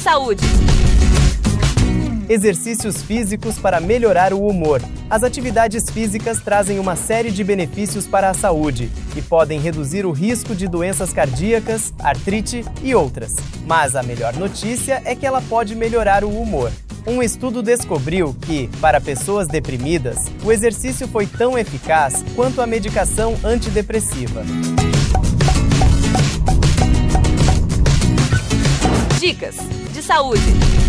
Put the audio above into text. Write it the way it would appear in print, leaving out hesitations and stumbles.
saúde. Exercícios físicos para melhorar o humor. As atividades físicas trazem uma série de benefícios para a saúde e podem reduzir o risco de doenças cardíacas, artrite e outras. Mas a melhor notícia é que ela pode melhorar o humor. Um estudo descobriu que, para pessoas deprimidas, o exercício foi tão eficaz quanto a medicação antidepressiva. Dicas de saúde.